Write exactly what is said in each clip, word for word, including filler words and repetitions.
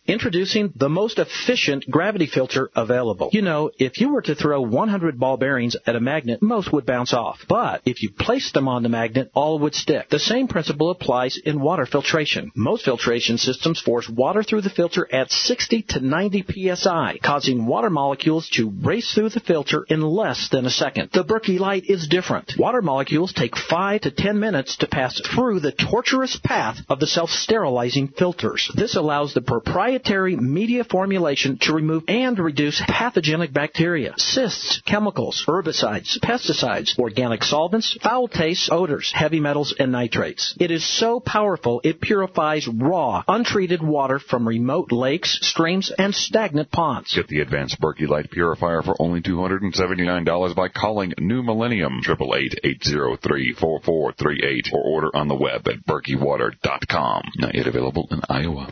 Introducing the most efficient gravity filter available. You know, if you were to throw one hundred ball bearings at a magnet, most would bounce off. But if you placed them on the magnet, all would stick. The same principle applies in water filtration. Most filtration systems force water through the filter at sixty to ninety P S I, causing water molecules to race through the filter in less than a second. The Berkey Light is different. Water molecules take five to ten minutes to pass through the torturous path of the self-sterilizing filters. This allows the proprietary media formulation to remove and reduce pathogenic bacteria, cysts, chemicals, herbicides, pesticides, organic solvents, foul tastes, odors, heavy metals, and nitrates. It is so powerful it purifies raw, untreated water from remote lakes, streams, and stagnant ponds. Get the advanced Berkey Light Purifier for only two hundred seventy-nine dollars by calling New Millennium, eight eight eight, eight zero three, four four three eight, or order on the web at berkey water dot com. Not yet available in Iowa.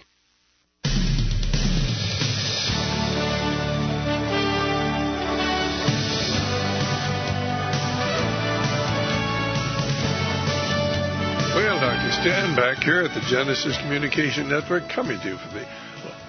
Well, Doctor Stan back here at the Genesis Communication Network, coming to you from the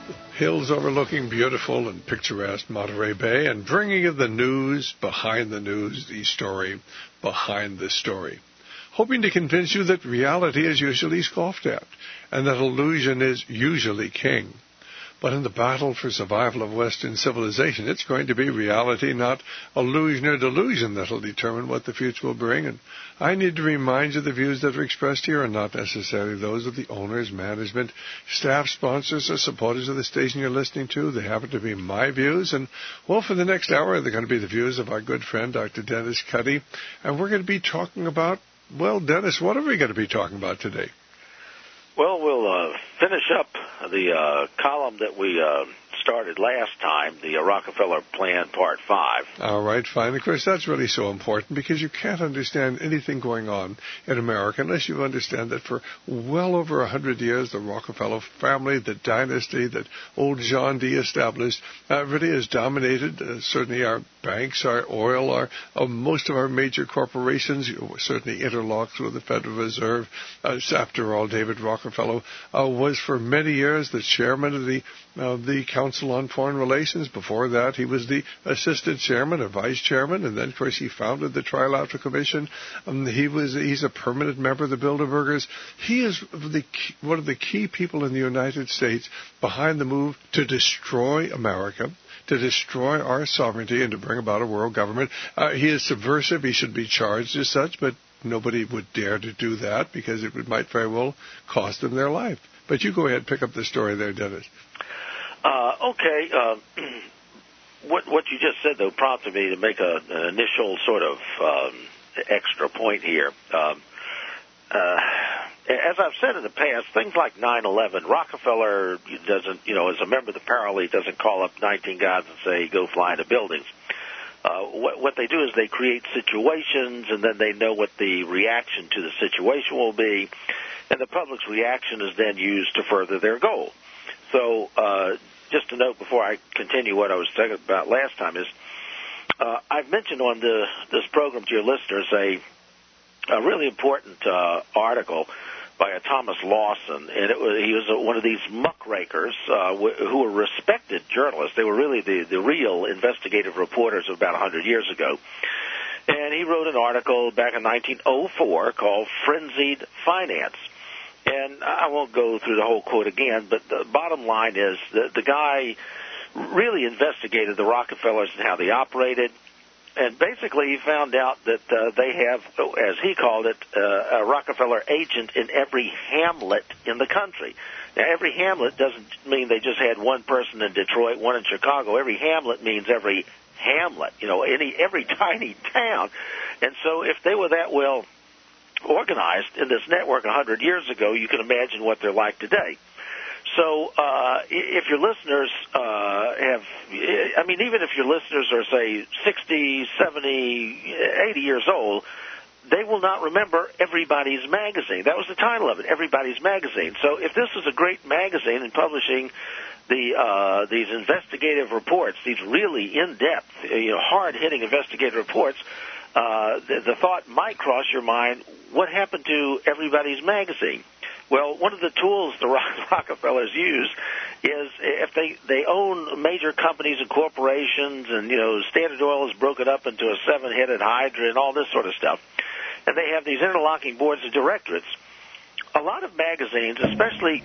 hills overlooking beautiful and picturesque Monterey Bay, and bringing you the news behind the news, the story behind the story. Hoping to convince you that reality is usually scoffed at, and that illusion is usually king. But in the battle for survival of Western civilization, it's going to be reality, not illusion or delusion, that will determine what the future will bring. And I need to remind you the views that are expressed here are not necessarily those of the owners, management, staff, sponsors, or supporters of the station you're listening to. They happen to be my views. And, well, for the next hour, they're going to be the views of our good friend, Doctor Dennis Cuddy. And we're going to be talking about, well, Dennis, what are we going to be talking about today? Well, we'll uh, finish up the uh, column that we uh, started last time, the uh, Rockefeller Plan Part five. All right, fine. Of course, that's really so important because you can't understand anything going on in America unless you understand that for well over one hundred years, the Rockefeller family, the dynasty that old John D. established, uh, really has dominated uh, certainly our banks, our oil, our uh, most of our major corporations, certainly interlocked with the Federal Reserve. Uh, after all, David Rockefeller uh, was for many years the chairman of the uh, the Council on Foreign Relations. Before that, he was the assistant chairman or vice chairman, and then, of course, he founded the Trilateral Commission. Um, he was he's a permanent member of the Bilderbergers. He is the key, one of the key people in the United States behind the move to destroy America, to destroy our sovereignty, and to bring about a world government. Uh, he is subversive. He should be charged as such, but nobody would dare to do that because it would, might very well cost them their life. But you go ahead and pick up the story there, Dennis. Uh, okay. Uh, what what you just said, though, prompted me to make a, an initial sort of um, extra point here. Um, uh, as I've said in the past, things like nine eleven, Rockefeller doesn't, you know, as a member of the Paralegal, doesn't call up nineteen guys and say, go fly into buildings. Uh, what, what they do is they create situations, and then they know what the reaction to the situation will be, and the public's reaction is then used to further their goal. So uh, just a note before I continue what I was talking about last time is uh, I've mentioned on the, this program to your listeners a, a really important uh, article by a Thomas Lawson, and it was, he was a, one of these muckrakers uh, w- who were respected journalists. They were really the, the real investigative reporters of about one hundred years ago. And he wrote an article back in nineteen oh four called Frenzied Finance. And I won't go through the whole quote again, but the bottom line is that the guy really investigated the Rockefellers and how they operated. And basically he found out that uh, they have, as he called it, uh, a Rockefeller agent in every hamlet in the country. Now, every hamlet doesn't mean they just had one person in Detroit, one in Chicago. Every hamlet means every hamlet, you know, any every tiny town. And so if they were that well organized in this network one hundred years ago, you can imagine what they're like today. So uh, if your listeners uh, have, I mean, even if your listeners are, say, sixty, seventy, eighty years old, they will not remember Everybody's Magazine. That was the title of it, Everybody's Magazine. So if this is a great magazine in publishing the uh, these investigative reports, these really in-depth, you know, hard-hitting investigative reports, uh, the, the thought might cross your mind, what happened to Everybody's Magazine? Well, one of the tools the Rockefellers use is if they, they own major companies and corporations, and, you know, Standard Oil is broken up into a seven-headed hydra and all this sort of stuff, and they have these interlocking boards of directorates. A lot of magazines, especially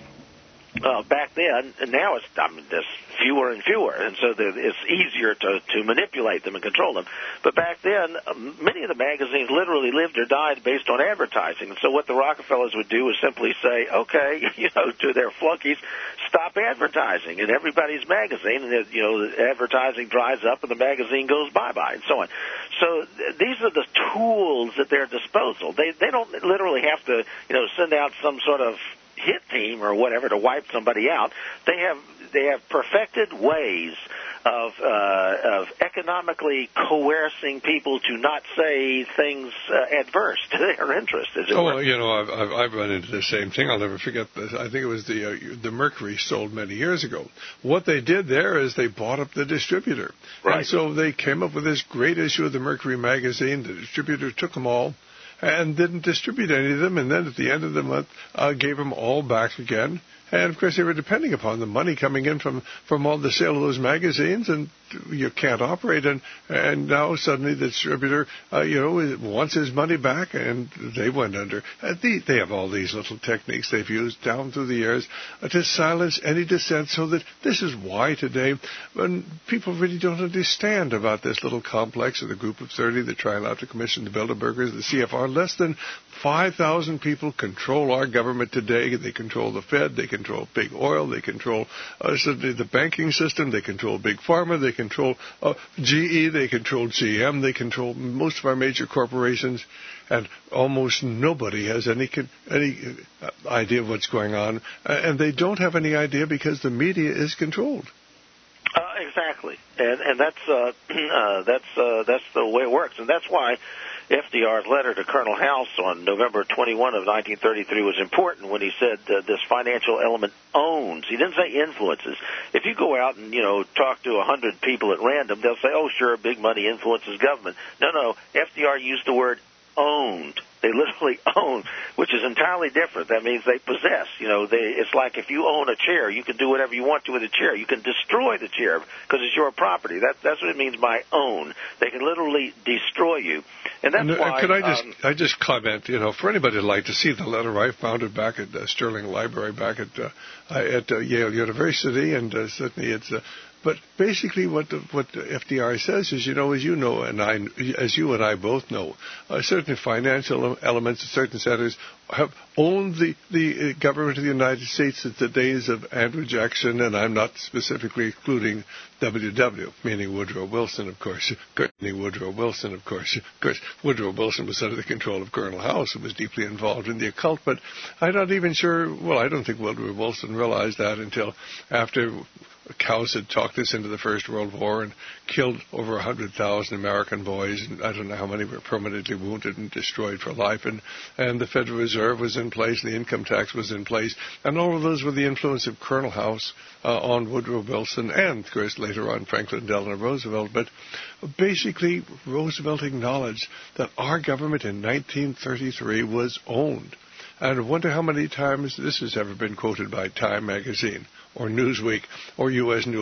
uh, back then, and now it's I mean, there's fewer and fewer, and so it's easier to, to manipulate them and control them. But back then, many of the magazines literally lived or died based on advertising. And so what the Rockefellers would do is simply say, okay, you know, to their flunkies, stop advertising in everybody's magazine, and, you know, the advertising dries up and the magazine goes bye-bye and so on. So th- these are the tools at their disposal. They they don't literally have to, you know, send out some sort of hit team or whatever to wipe somebody out. They have they have perfected ways of uh, of economically coercing people to not say things uh, adverse to their interest. As it oh, were. well, you know, I've, I've I've run into the same thing. I'll never forget this. I think it was the uh, the Mercury sold many years ago. What they did there is they bought up the distributor, right. And so they came up with this great issue of the Mercury magazine. The distributor took them all and didn't distribute any of them, and then at the end of the month uh, gave them all back again. And, of course, they were depending upon the money coming in from, from all the sale of those magazines, and you can't operate. And, and now suddenly the distributor, uh, you know, wants his money back, and they went under. Uh, they, they have all these little techniques they've used down through the years uh, to silence any dissent, so that this is why today, when people really don't understand about this little complex of the Group of thirty, the Trilateral Commission, the Bilderbergers, the C F R, less than five thousand people control our government today. They control the Fed, they control big oil, they control uh, the banking system, they control Big Pharma, they control uh, G E, they control G M, they control most of our major corporations, and almost nobody has any any idea of what's going on, uh, and they don't have any idea because the media is controlled. Uh, exactly, and and that's uh, uh, that's uh, that's the way it works, and that's why F D R's letter to Colonel House on November twenty-first of nineteen thirty-three was important when he said uh, this financial element owns. He didn't say influences. If you go out and, you know, talk to a hundred people at random, they'll say, oh, sure, big money influences government. No, no, F D R used the word owned. They literally own, which is entirely different. That means they possess. You know, they, it's like if you own a chair, you can do whatever you want to with a chair. You can destroy the chair because it's your property. That, that's what it means by own. They can literally destroy you, and that's and, why. Could I just, um, I just comment? You know, for anybody who'd like to see the letter, I found it back at uh, Sterling Library, back at uh, at uh, Yale University, and uh, certainly it's. Uh, But basically, what the, what the F D R says is, you know, as you know, and I, as you and I both know, uh, certain financial elements, certain centers have owned the the government of the United States since the days of Andrew Jackson, and I'm not specifically excluding W W, meaning Woodrow Wilson, of course. Meaning Woodrow Wilson, of course. Of course, Woodrow Wilson was under the control of Colonel House, who was deeply involved in the occult. But I'm not even sure. Well, I don't think Woodrow Wilson realized that until after House had talked us into the First World War and killed over one hundred thousand American boys, and I don't know how many were permanently wounded and destroyed for life, and, and the Federal Reserve was in place, and the income tax was in place, and all of those were the influence of Colonel House uh, on Woodrow Wilson and, of course, later on Franklin Delano Roosevelt. But basically, Roosevelt acknowledged that our government in nineteen thirty-three was owned. And I wonder how many times this has ever been quoted by Time magazine or Newsweek or U S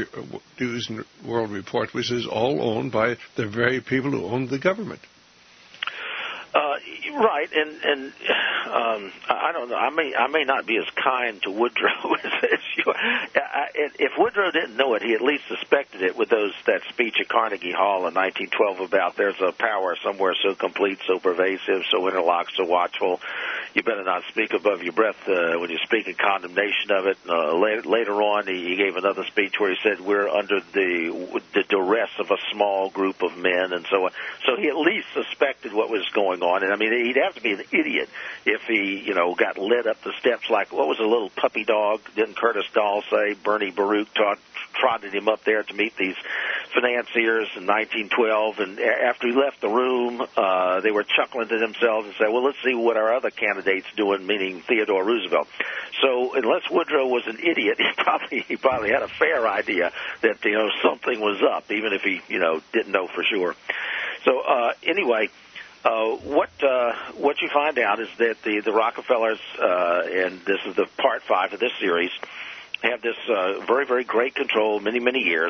News and World Report, which is all owned by the very people who own the government. Uh, right, and and um, I don't know. I may I may not be as kind to Woodrow as, as you. I, if Woodrow didn't know it, he at least suspected it with those that speech at Carnegie Hall in nineteen twelve about there's a power somewhere so complete, so pervasive, so interlocked, so watchful. You better not speak above your breath uh, when you speak in condemnation of it. Uh, later, later on, he, he gave another speech where he said we're under the the duress of a small group of men, and so on. So he at least suspected what was going on. And I mean, he'd have to be an idiot if he, you know, got led up the steps like, what was a little puppy dog? Didn't Curtis Dahl say? Bernie Baruch taught, trotted him up there to meet these financiers in nineteen twelve. And after he left the room, uh, they were chuckling to themselves and said, well, let's see what our other candidate's doing, meaning Theodore Roosevelt. So unless Woodrow was an idiot, he probably he probably had a fair idea that, you know, something was up, even if he, you know, didn't know for sure. So uh, anyway, Uh, what uh, what you find out is that the the Rockefellers, uh, and this is the part five of this series, have this uh, very very great control many many years,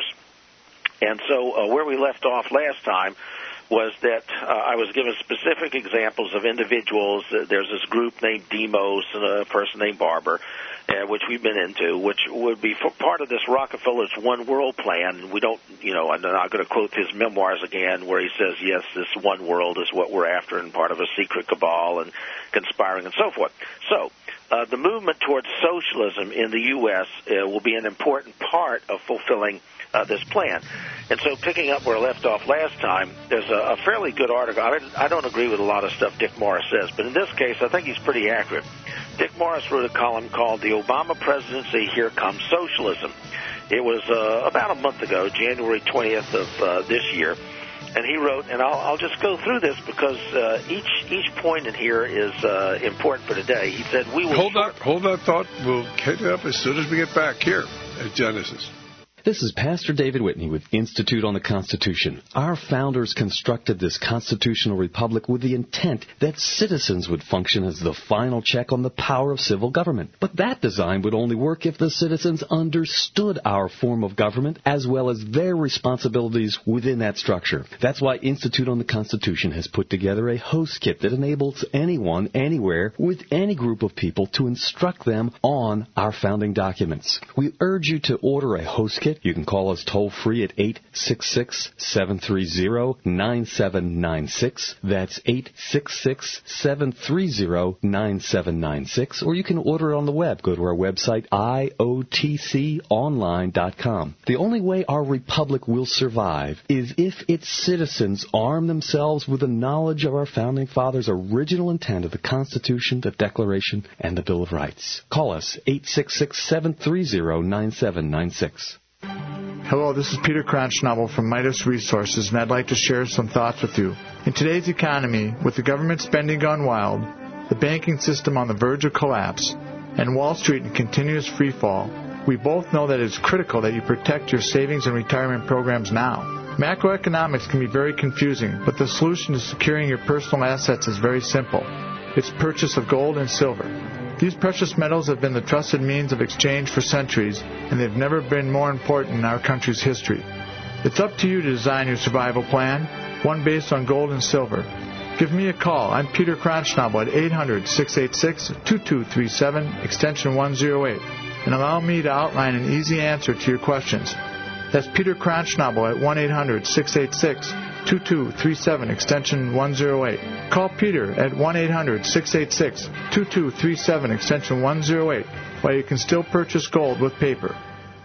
and so uh, where we left off last time was that uh, I was given specific examples of individuals. Uh, there's this group named Demos and a person named Barber, uh, which we've been into, which would be for part of this Rockefeller's One World plan. We don't, you know, I'm not going to quote his memoirs again where he says, yes, this one world is what we're after and part of a secret cabal and conspiring and so forth. So uh, the movement towards socialism in the U S uh, will be an important part of fulfilling Uh, this plan. And so picking up where I left off last time, there's a, a fairly good article. I, I don't agree with a lot of stuff Dick Morris says, but in this case, I think he's pretty accurate. Dick Morris wrote a column called The Obama Presidency, Here Comes Socialism. It was uh, about a month ago, January twentieth of uh, this year. And he wrote, and I'll, I'll just go through this because uh, each each point in here is uh, important for today. He said, we will... Hold that, hold that thought. We'll pick it up as soon as we get back here at Genesis. This is Pastor David Whitney with Institute on the Constitution. Our founders constructed this constitutional republic with the intent that citizens would function as the final check on the power of civil government. But that design would only work if the citizens understood our form of government as well as their responsibilities within that structure. That's why Institute on the Constitution has put together a host kit that enables anyone, anywhere, with any group of people to instruct them on our founding documents. We urge you to order a host kit. You can call us toll-free at eight six six, seven three zero, nine seven nine six. That's eight six six, seven three zero, nine seven nine six. Or you can order it on the web. Go to our website, I O T C online dot com. The only way our republic will survive is if its citizens arm themselves with the knowledge of our Founding Fathers' original intent of the Constitution, the Declaration, and the Bill of Rights. Call us, eight six six, seven three zero, nine seven nine six. Hello, this is Peter Kronschnabel from Midas Resources, and I'd like to share some thoughts with you. In today's economy, with the government spending gone wild, the banking system on the verge of collapse, and Wall Street in continuous freefall, we both know that it's critical that you protect your savings and retirement programs now. Macroeconomics can be very confusing, but the solution to securing your personal assets is very simple. It's purchase of gold and silver. These precious metals have been the trusted means of exchange for centuries, and they've never been more important in our country's history. It's up to you to design your survival plan, one based on gold and silver. Give me a call. I'm Peter Kronschnabel at eight hundred, six eight six, two two three seven, extension one oh eight, and allow me to outline an easy answer to your questions. That's Peter Kronschnabel at one eight hundred, six eight six, two two three seven, extension one oh eight. Call Peter at one eight hundred, six eight six, two two three seven, extension one oh eight, while you can still purchase gold with paper.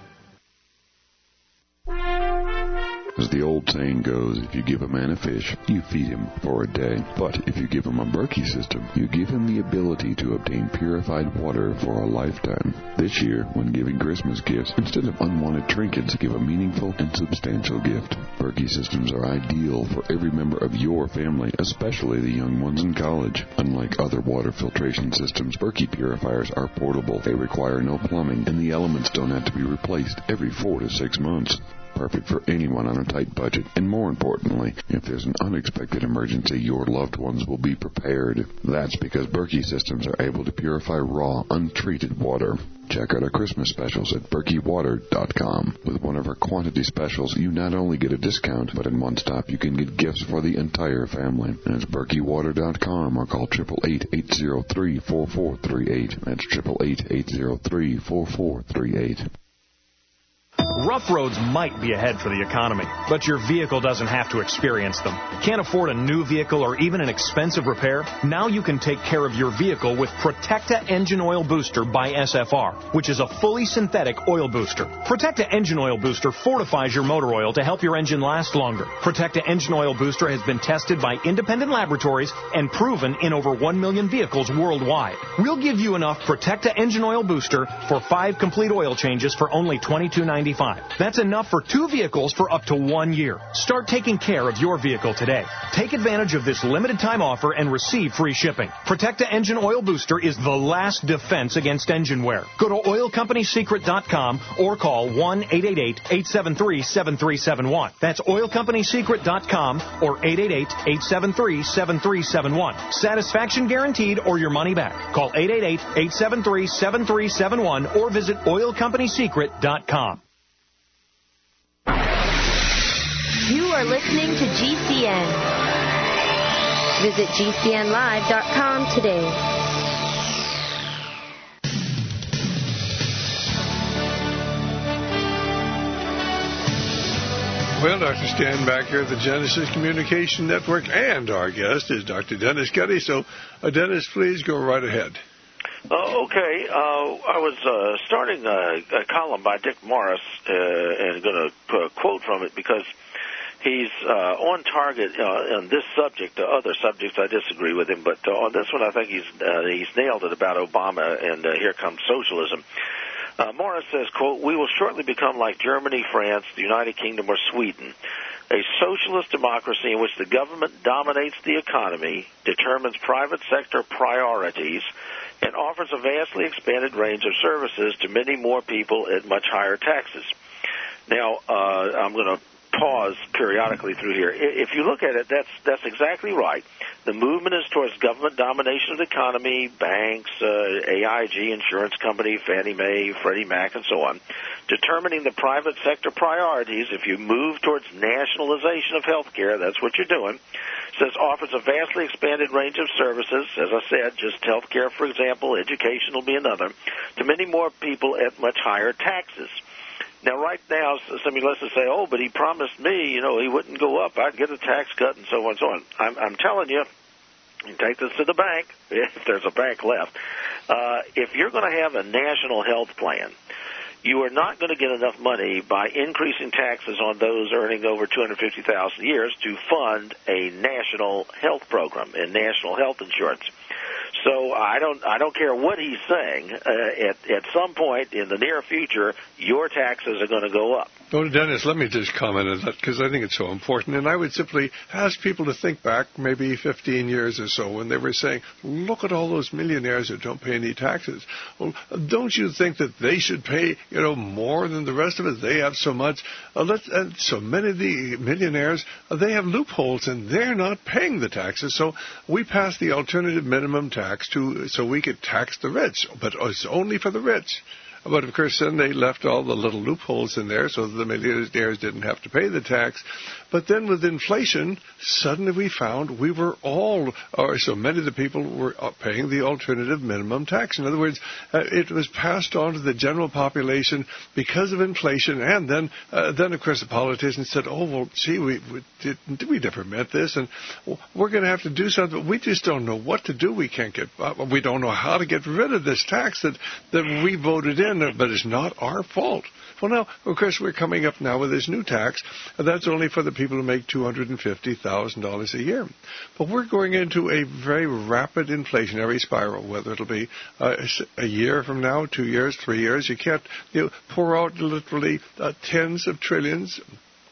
As the old saying goes, if you give a man a fish, you feed him for a day. But if you give him a Berkey system, you give him the ability to obtain purified water for a lifetime. This year, when giving Christmas gifts, instead of unwanted trinkets, give a meaningful and substantial gift. Berkey systems are ideal for every member of your family, especially the young ones in college. Unlike other water filtration systems, Berkey purifiers are portable. They require no plumbing, and the elements don't have to be replaced every four to six months. Perfect for anyone on a tight budget. And more importantly, if there's an unexpected emergency, your loved ones will be prepared. That's because Berkey systems are able to purify raw, untreated water. Check out our Christmas specials at Berkey Water dot com. With one of our quantity specials, you not only get a discount, but in one stop you can get gifts for the entire family. And it's Berkey Water dot com or call eight eight eight, eight zero three, four four three eight. That's eight eight eight, eight zero three, four four three eight. Rough roads might be ahead for the economy, but your vehicle doesn't have to experience them. Can't afford a new vehicle or even an expensive repair? Now you can take care of your vehicle with Protecta Engine Oil Booster by S F R, which is a fully synthetic oil booster. Protecta Engine Oil Booster fortifies your motor oil to help your engine last longer. Protecta Engine Oil Booster has been tested by independent laboratories and proven in over one million vehicles worldwide. We'll give you enough Protecta Engine Oil Booster for five complete oil changes for only twenty-two ninety-five. five. That's enough for two vehicles for up to one year. Start taking care of your vehicle today. Take advantage of this limited time offer and receive free shipping. Protecta Engine Oil Booster is the last defense against engine wear. Go to oil company secret dot com or call one eight eight eight, eight seven three, seven three seven one. That's oil company secret dot com or eight eight eight, eight seven three, seven three seven one. Satisfaction guaranteed or your money back. Call eight eight eight, eight seven three, seven three seven one or visit oil company secret dot com. You are listening to G C N. Visit G C N live dot com today. Well, Doctor Stan back here at the Genesis Communication Network, and our guest is Doctor Dennis Cuddy. So, uh, Dennis, please go right ahead. Uh, okay, uh, I was uh, starting a, a column by Dick Morris, uh, and going to uh, quote from it because he's uh, on target uh, on this subject. Uh, other subjects I disagree with him, but uh, on this one I think he's uh, he's nailed it about Obama and uh, here comes socialism. Uh, Morris says, quote, "We will shortly become like Germany, France, the United Kingdom, or Sweden, a socialist democracy in which the government dominates the economy, determines private sector priorities, and offers a vastly expanded range of services to many more people at much higher taxes." Now, uh, I'm going to pause periodically through here. If you look at it, that's that's exactly right. The movement is towards government domination of the economy, banks, uh, A I G, insurance company, Fannie Mae, Freddie Mac, and so on, determining the private sector priorities. If you move towards nationalization of health care, that's what you're doing. Says offers a vastly expanded range of services, as I said, just health care, for example, education will be another, to many more people at much higher taxes. Now, right now, some of you listeners say, oh, but he promised me, you know, he wouldn't go up. I'd get a tax cut and so on and so on. I'm, I'm telling you, you take this to the bank, if there's a bank left. Uh, if you're going to have a national health plan, you are not going to get enough money by increasing taxes on those earning over two hundred fifty thousand dollars a year to fund a national health program and national health insurance. So I don't I don't care what he's saying. Uh, at at some point in the near future, your taxes are going to go up. Well, Dennis, let me just comment on that because I think it's so important. And I would simply ask people to think back maybe fifteen years or so when they were saying, look at all those millionaires who don't pay any taxes. Well, don't you think that they should pay, you know, more than the rest of us? They have so much. Uh, let's, uh, so many of the millionaires, uh, they have loopholes and they're not paying the taxes. So we passed the alternative minimum tax to so we could tax the rich, but it's only for the rich. But, of course, then they left all the little loopholes in there so the millionaires didn't have to pay the tax. But then with inflation, suddenly we found we were all, or so many of the people were paying the alternative minimum tax. In other words, uh, it was passed on to the general population because of inflation. And then, uh, then of course, the politicians said, oh, well, gee, we, we, did, we never meant this. And we're going to have to do something. We just don't know what to do. We can't get, uh, we don't know how to get rid of this tax that, that we voted in. But it's not our fault. Well, now, of course, we're coming up now with this new tax. That's only for the people who make two hundred fifty thousand dollars a year. But we're going into a very rapid inflationary spiral, whether it'll be uh, a year from now, two years, three years. You can't you know, pour out literally uh, tens of trillions,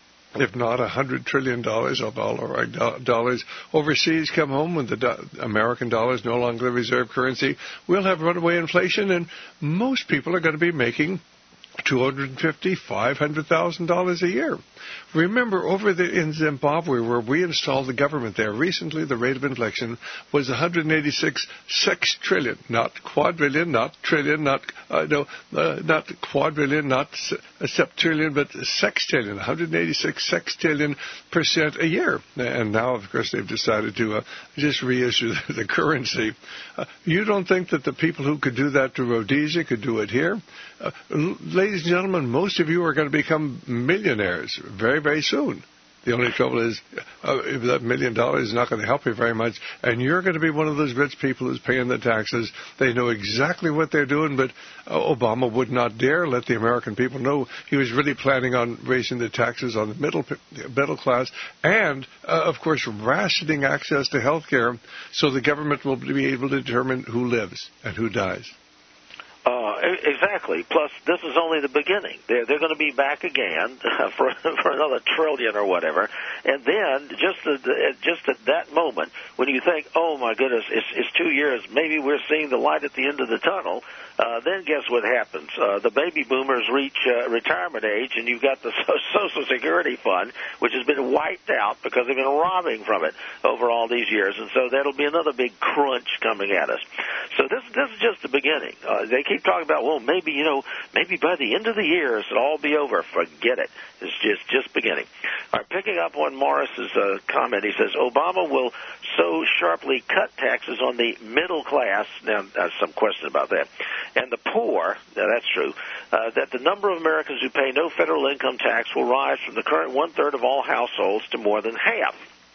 if not a hundred trillion dollars of all of our do- dollars overseas come home when the do- American dollar is no longer the reserve currency. We'll have runaway inflation, and most people are going to be making two hundred fifty thousand dollars, five hundred thousand dollars a year. Remember, over the, in Zimbabwe, where we installed the government there, recently the rate of inflation was one hundred eighty-six sextillion, not quadrillion, not trillion, not uh, no, uh, not quadrillion, not septillion, but sextillion, one hundred eighty-six sextillion percent a year. And now, of course, they've decided to uh, just reissue the currency. Uh, you don't think that the people who could do that to Rhodesia could do it here? Uh, ladies and gentlemen, most of you are going to become millionaires very, very soon. The only trouble is uh, if that million dollars is not going to help you very much, and you're going to be one of those rich people who's paying the taxes. They know exactly what they're doing, but uh, Obama would not dare let the American people know he was really planning on raising the taxes on the middle middle class and, uh, of course, rationing access to health care so the government will be able to determine who lives and who dies. Uh, exactly. Plus, this is only the beginning. They're, they're going to be back again uh, for for another trillion or whatever. And then, just at, the, just at that moment, when you think, oh, my goodness, it's, it's two years, maybe we're seeing the light at the end of the tunnel, uh, then guess what happens? Uh, the baby boomers reach uh, retirement age, and you've got the Social Security fund, which has been wiped out because they've been robbing from it over all these years. And so that'll be another big crunch coming at us. So this, this is just the beginning. Uh, they keep talking about, well, maybe, you know, maybe by the end of the year it'll all be over. Forget it. It's just, just beginning. All right, picking up on Morris's uh, comment, he says, Obama will so sharply cut taxes on the middle class, now uh, some question about that, and the poor, now that's true, uh, that the number of Americans who pay no federal income tax will rise from the current one-third of all households to more than half.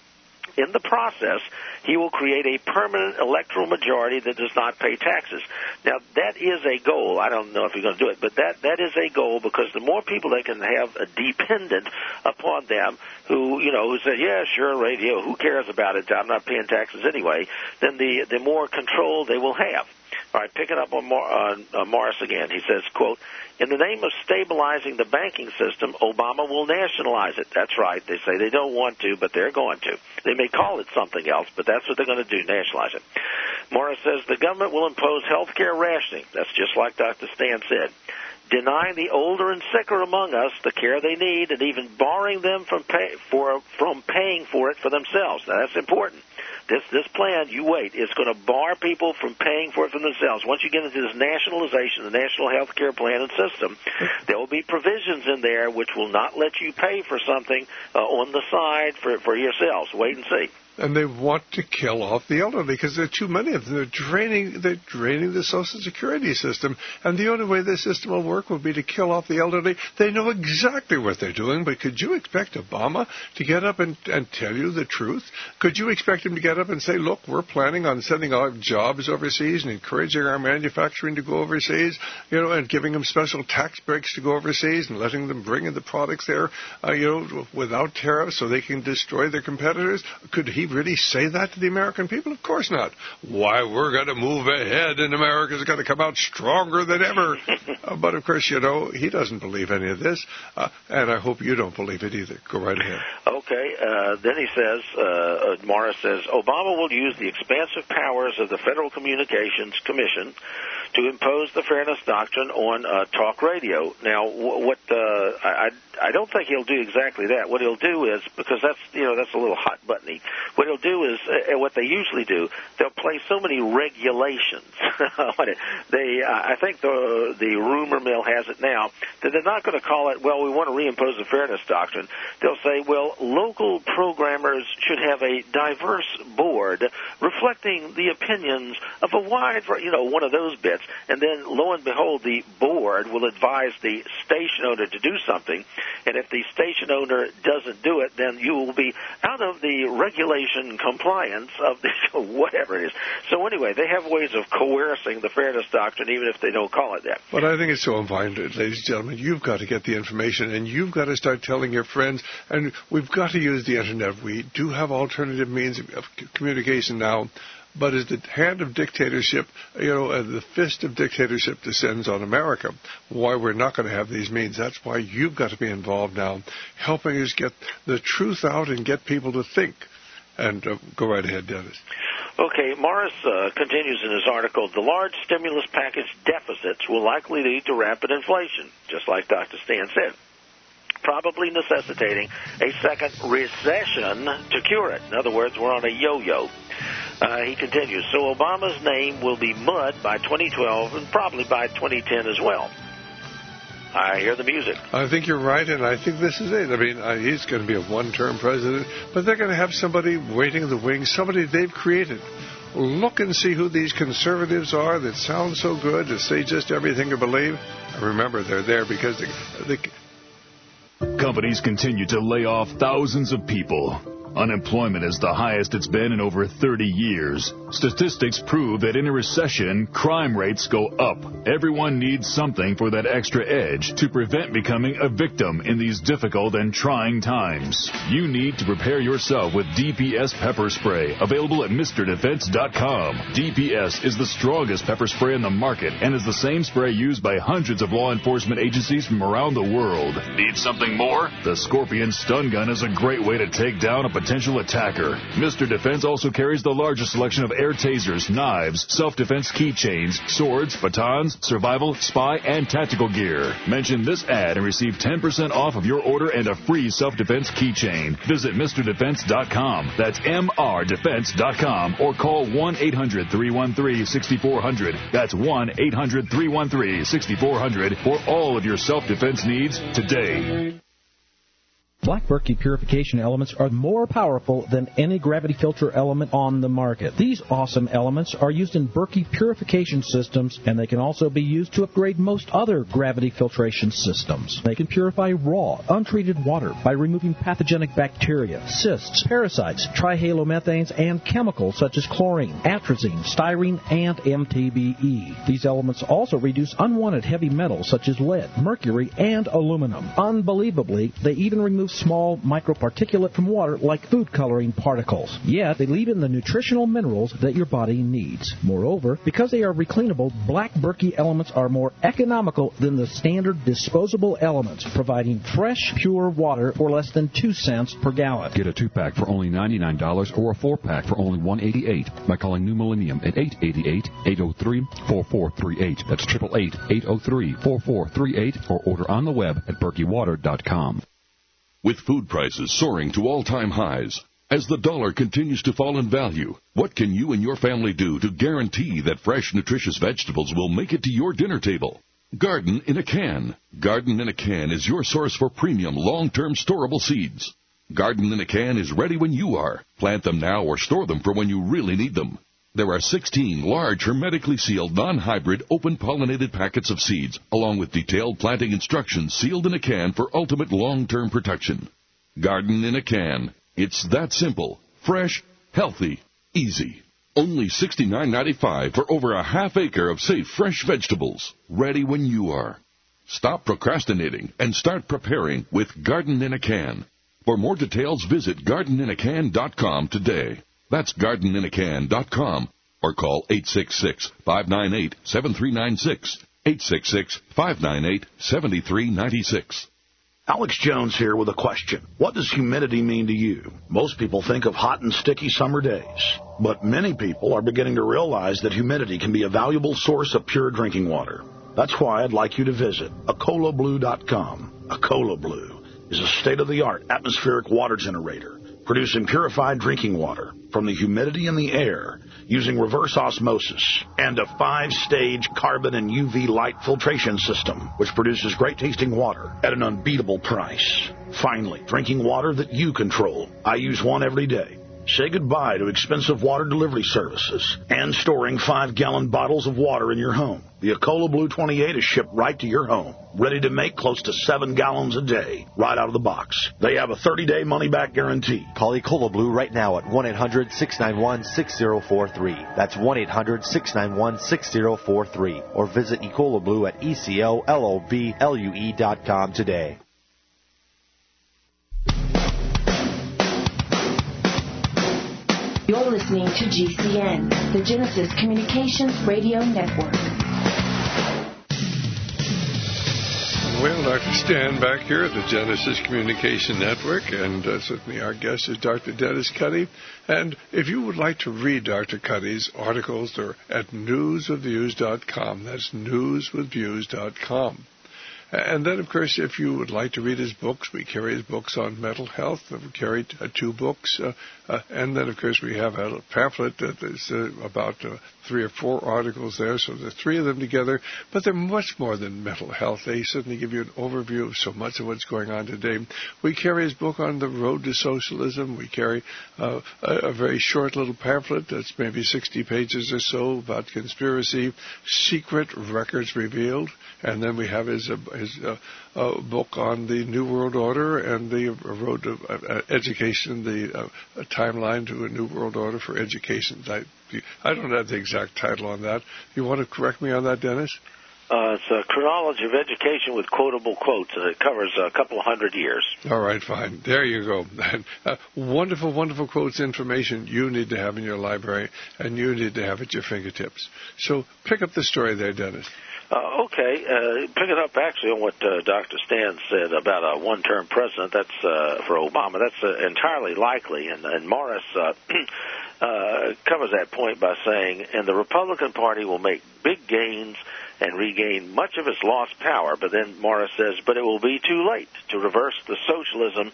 In the process, he will create a permanent electoral majority that does not pay taxes. Now, that is a goal. I don't know if he's going to do it, but that, that is a goal because the more people they can have dependent upon them who, you know, who say, yeah, sure, radio, who cares about it? I'm not paying taxes anyway, then the, the more control they will have. All right, picking up on Mar- uh, uh, Morris again, he says, quote, in the name of stabilizing the banking system, Obama will nationalize it. That's right. They say they don't want to, but they're going to. They may call it something else, but that's what they're going to do, nationalize it. Morris says the government will impose health care rationing. That's just like Doctor Stan said. Denying the older and sicker among us the care they need and even barring them from pay for from paying for it for themselves. Now, that's important. This this plan, you wait, it's going to bar people from paying for it for themselves. Once you get into this nationalization, the national health care plan and system, there will be provisions in there which will not let you pay for something uh, on the side for, for yourselves. Wait and see. And they want to kill off the elderly because there are too many of them. They're draining, they're draining the Social Security system. And the only way the system will work will be to kill off the elderly. They know exactly what they're doing, but could you expect Obama to get up and, and tell you the truth? Could you expect him to get up and say, look, we're planning on sending out jobs overseas and encouraging our manufacturing to go overseas, you know, and giving them special tax breaks to go overseas and letting them bring in the products there, uh, you know, without tariffs so they can destroy their competitors? Could he really say that to the American people? Of course not. Why, we're going to move ahead and America's going to come out stronger than ever. uh, but, of course, you know, he doesn't believe any of this, uh, and I hope you don't believe it either. Go right ahead. Okay. Uh, then he says, uh, Morris says, Obama will use the expansive powers of the Federal Communications Commission to impose the fairness doctrine on uh, talk radio. Now, what uh, I, I don't think he'll do exactly that. What he'll do is, because that's, you know, that's a little hot buttony, what he'll do is, uh, what they usually do, they'll place so many regulations on it. They, uh, I think the, the rumor mill has it now, that they're not going to call it, well, we want to reimpose the fairness doctrine. They'll say, well, local programmers should have a diverse board reflecting the opinions of a wide, you know, one of those bits. And then, lo and behold, the board will advise the station owner to do something. And if the station owner doesn't do it, then you will be out of the regulation compliance of the whatever it is. So anyway, they have ways of coercing the fairness doctrine, even if they don't call it that. But I think it's so important, ladies and gentlemen. You've got to get the information, and you've got to start telling your friends. And we've got to use the Internet. We do have alternative means of communication now. But as the hand of dictatorship, you know, as the fist of dictatorship descends on America, why we're not going to have these means. That's why you've got to be involved now, helping us get the truth out and get people to think. And uh, go right ahead, Dennis. Okay, Morris uh, continues in his article, the large stimulus package deficits will likely lead to rapid inflation, just like Doctor Stan said, probably necessitating a second recession to cure it. In other words, we're on a yo-yo. Uh, he continues, so Obama's name will be mud by twenty twelve and probably by twenty ten as well. I hear the music. I think you're right, and I think this is it. I mean, uh, he's going to be a one-term president, but they're going to have somebody waiting in the wings, somebody they've created. Look and see who these conservatives are that sound so good, that say just everything you believe. And remember, they're there because they... they Companies continue to lay off thousands of people. Unemployment is the highest it's been in over thirty years. Statistics prove that in a recession, crime rates go up. Everyone needs something for that extra edge to prevent becoming a victim in these difficult and trying times. You need to prepare yourself with D P S pepper spray, available at Mister Defense dot com. D P S is the strongest pepper spray in the market and is the same spray used by hundreds of law enforcement agencies from around the world. Need something more? The Scorpion Stun Gun is a great way to take down a potential attacker. Mister Defense also carries the largest selection of air tasers, knives, self-defense keychains, swords, batons, survival, spy, and tactical gear. Mention this ad and receive ten percent off of your order and a free self-defense keychain. Visit Mister Defense dot com. That's M R Defense dot com or call one eight hundred three one three six four zero zero. That's one eight hundred three one three six four zero zero for all of your self-defense needs today. Black Berkey purification elements are more powerful than any gravity filter element on the market. These awesome elements are used in Berkey purification systems, and they can also be used to upgrade most other gravity filtration systems. They can purify raw, untreated water by removing pathogenic bacteria, cysts, parasites, trihalomethanes, and chemicals such as chlorine, atrazine, styrene, and M T B E. These elements also reduce unwanted heavy metals such as lead, mercury, and aluminum. Unbelievably, they even remove small microparticulate from water like food coloring particles. Yet, they leave in the nutritional minerals that your body needs. Moreover, because they are recleanable, Black Berkey elements are more economical than the standard disposable elements, providing fresh, pure water for less than two cents per gallon. Get a two-pack for only ninety-nine dollars or a four-pack for only one hundred eighty-eight dollars by calling New Millennium at eight eight eight, eight oh three, four four three eight. That's eight eight eight, eight oh three, four four three eight or order on the web at berkey water dot com. With food prices soaring to all-time highs, as the dollar continues to fall in value, what can you and your family do to guarantee that fresh, nutritious vegetables will make it to your dinner table? Garden in a Can. Garden in a Can is your source for premium, long-term storable seeds. Garden in a Can is ready when you are. Plant them now or store them for when you really need them. There are sixteen large, hermetically sealed, non-hybrid, open-pollinated packets of seeds, along with detailed planting instructions sealed in a can for ultimate long-term protection. Garden in a Can. It's that simple, fresh, healthy, easy. Only sixty-nine ninety-five for over a half acre of safe, fresh vegetables, ready when you are. Stop procrastinating and start preparing with Garden in a Can. For more details, visit garden in a can dot com today. That's garden in a can dot com or call eight six six, five nine eight, seven three nine six, eight six six, five nine eight, seven three nine six. Alex Jones here with a question. What does humidity mean to you? Most people think of hot and sticky summer days, but many people are beginning to realize that humidity can be a valuable source of pure drinking water. That's why I'd like you to visit Acola Blue dot com. Acola Blue is a state-of-the-art atmospheric water generator, producing purified drinking water from the humidity in the air using reverse osmosis and a five-stage carbon and U V light filtration system, which produces great-tasting water at an unbeatable price. Finally, drinking water that you control. I use one every day. Say goodbye to expensive water delivery services and storing five-gallon bottles of water in your home. The Acola Blue twenty-eight is shipped right to your home, ready to make close to seven gallons a day, right out of the box. They have a thirty-day money-back guarantee. Call Acola Blue right now at one eight hundred six nine one six zero four three. That's one eight hundred six nine one six zero four three. Or visit Ecola Blue at E C O L O B L U E dot com today. You're listening to G C N, the Genesis Communications Radio Network. Well, Doctor Stan back here at the Genesis Communication Network, and uh, certainly our guest is Doctor Dennis Cuddy. And if you would like to read Doctor Cuddy's articles, they're at news with views dot com. That's news with views dot com. And then, of course, if you would like to read his books, we carry his books on mental health. We carry uh, two books. Uh, uh, and then, of course, we have a pamphlet that is uh, about uh, three or four articles there. So there's three of them together. But they're much more than mental health. They certainly give you an overview of so much of what's going on today. We carry his book on the road to socialism. We carry uh, a, a very short little pamphlet that's maybe sixty pages or so about conspiracy, secret records revealed. And then we have his, uh, his uh, uh, book on the New World Order and the road to uh, education, the uh, timeline to a New World Order for education. I, I don't have the exact title on that. You want to correct me on that, Dennis? Uh, it's a chronology of education with quotable quotes, and it covers a couple of hundred years. All right, fine. There you go. uh, wonderful, wonderful quotes, information you need to have in your library, and you need to have at your fingertips. So pick up the story there, Dennis. Uh, okay, uh, pick it up actually on what uh, Doctor Stan said about a one-term president. That's uh, for Obama. That's uh, entirely likely, and, and Morris uh, uh, covers that point by saying, and the Republican Party will make big gains and regain much of its lost power. But then Morris says, but it will be too late to reverse the socialism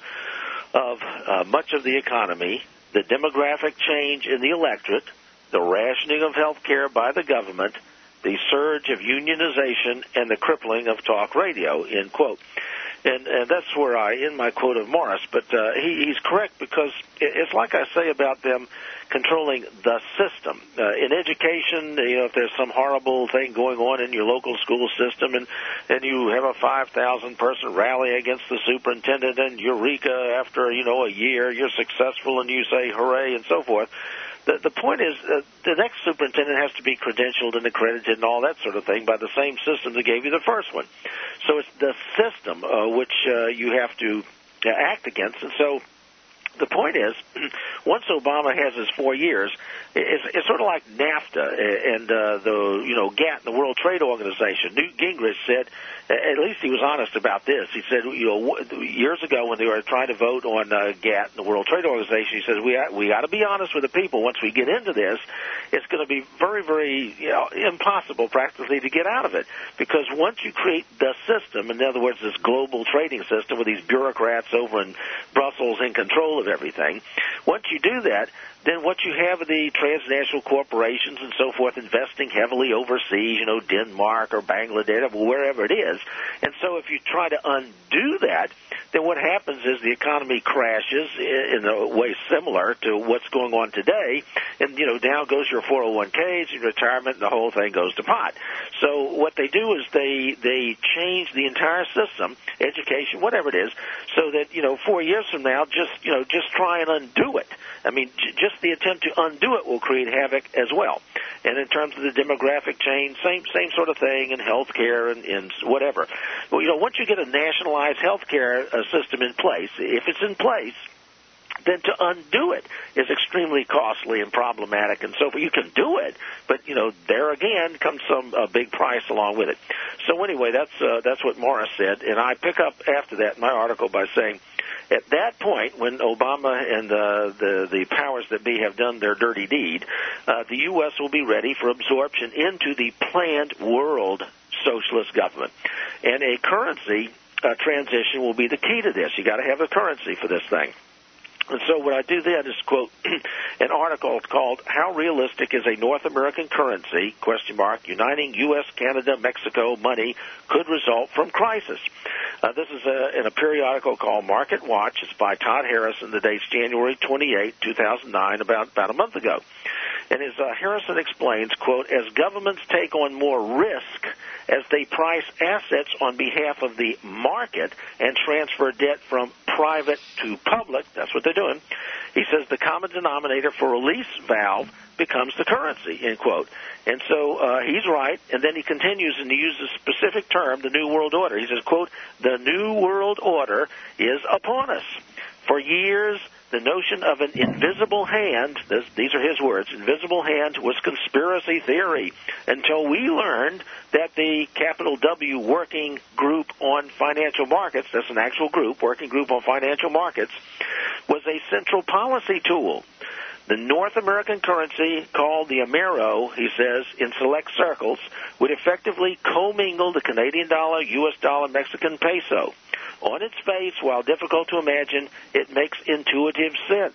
of uh, much of the economy, the demographic change in the electorate, the rationing of health care by the government, the surge of unionization, and the crippling of talk radio, end quote. And, and that's where I end my quote of Morris. But uh, he, he's correct, because it's like I say about them controlling the system. Uh, in education, you know, if there's some horrible thing going on in your local school system and, and you have a five thousand person rally against the superintendent and eureka, after, you know, a year, you're successful and you say hooray and so forth. The, the point is, uh, the next superintendent has to be credentialed and accredited and all that sort of thing by the same system that gave you the first one. So it's the system uh, which uh, you have to uh, act against. And so the point is, once Obama has his four years, it's, it's sort of like NAFTA and uh, the, you know, GATT, the World Trade Organization. Newt Gingrich said, at least he was honest about this. He said, you know, years ago when they were trying to vote on uh, GATT, the World Trade Organization, he says, we we got to be honest with the people. Once we get into this, it's going to be very, very, you know, impossible practically to get out of it. Because once you create the system, in other words, this global trading system with these bureaucrats over in Brussels in control of everything, once you do that, then what you have are the transnational corporations and so forth investing heavily overseas, you know, Denmark or Bangladesh or wherever it is. And so if you try to undo that, then what happens is the economy crashes in a way similar to what's going on today. And, you know, down goes your four oh one k's, your retirement, and the whole thing goes to pot. So what they do is they, they change the entire system, education, whatever it is, so that, you know, four years from now, just, you know, just try and undo it. I mean, j- just the attempt to undo it will create havoc as well. And in terms of the demographic change, same same sort of thing in health care and, and whatever. Well, you know, once you get a nationalized health care uh, system in place, if it's in place, then to undo it is extremely costly and problematic, and so you can do it, but, you know, there again comes some uh, big price along with it. So anyway, that's uh, that's what Morris said, and I pick up after that in my article by saying, at that point, when Obama and uh, the the powers that be have done their dirty deed, uh, the U S will be ready for absorption into the planned world socialist government, and a currency uh, transition will be the key to this. You got to have a currency for this thing. And so what I do then is quote an article called "How Realistic is a North American Currency?" question mark uniting U S, Canada, Mexico money could result from crisis. Uh, this is a, in a periodical called Market Watch. It's by Todd Harrison. The date's January twenty-eighth, two thousand nine, about about a month ago. And as uh, Harrison explains, quote, as governments take on more risk as they price assets on behalf of the market and transfer debt from private to public, that's what they're doing, he says the common denominator for release valve becomes the currency, end quote. And so uh, he's right, and then he continues and he uses a specific term, the New World Order. He says, quote, the New World Order is upon us. For years, the notion of an invisible hand, this, these are his words, invisible hand was conspiracy theory until we learned that the capital W Working Group on Financial Markets, that's an actual group, Working Group on Financial Markets, was a central policy tool. The North American currency, called the Amero, he says, in select circles, would effectively commingle the Canadian dollar, U S dollar, Mexican peso. On its face, while difficult to imagine, it makes intuitive sense.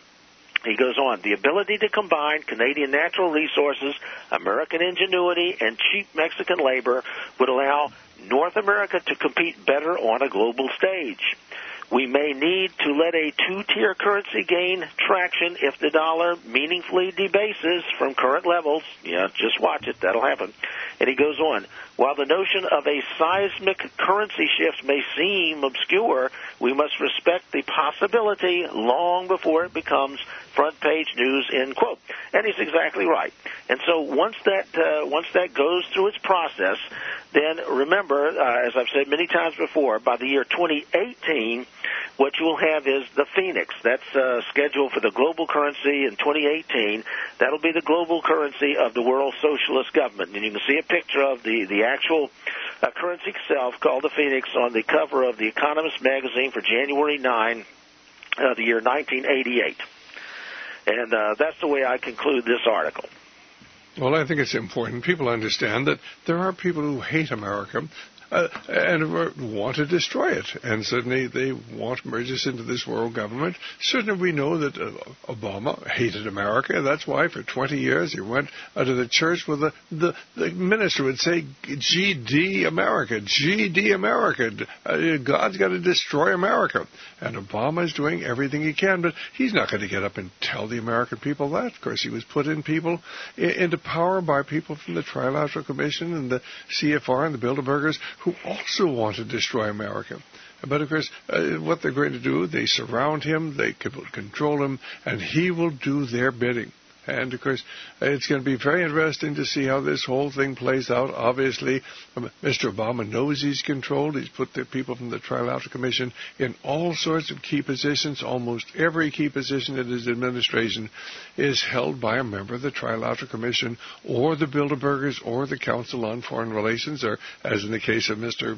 He goes on, the ability to combine Canadian natural resources, American ingenuity, and cheap Mexican labor would allow North America to compete better on a global stage. We may need to let a two-tier currency gain traction if the dollar meaningfully debases from current levels. Yeah, just watch it. That'll happen. And he goes on, while the notion of a seismic currency shift may seem obscure, we must respect the possibility long before it becomes front-page news, end quote. And he's exactly right. And so once that uh, once that goes through its process, then remember, uh, as I've said many times before, by the year twenty eighteen, what you will have is the Phoenix. That's uh, scheduled for the global currency in twenty eighteen. That'll be the global currency of the world socialist government. And you can see a picture of the, the actual uh, currency itself, called the Phoenix, on the cover of The Economist magazine for January ninth, uh, the year nineteen eighty-eight. And uh, that's the way I conclude this article. Well, I think it's important people understand that there are people who hate America uh, and want to destroy it. And certainly they want to merge us into this world government. Certainly we know that uh, Obama hated America. That's why for twenty years he went uh, to the church where the, the, the minister would say, G D America, G D America. Uh, God's got to destroy America. And Obama is doing everything he can, but he's not going to get up and tell the American people that. Of course, he was put in people in, into power by people from the Trilateral Commission and the C F R and the Bilderbergers who also want to destroy America. But, of course, uh, what they're going to do, they surround him, they control him, and he will do their bidding. And, of course, it's going to be very interesting to see how this whole thing plays out. Obviously, um, Mister Obama knows he's controlled. He's put the people from the Trilateral Commission in all sorts of key positions. Almost every key position in his administration is held by a member of the Trilateral Commission or the Bilderbergers or the Council on Foreign Relations, or, as in the case of Mister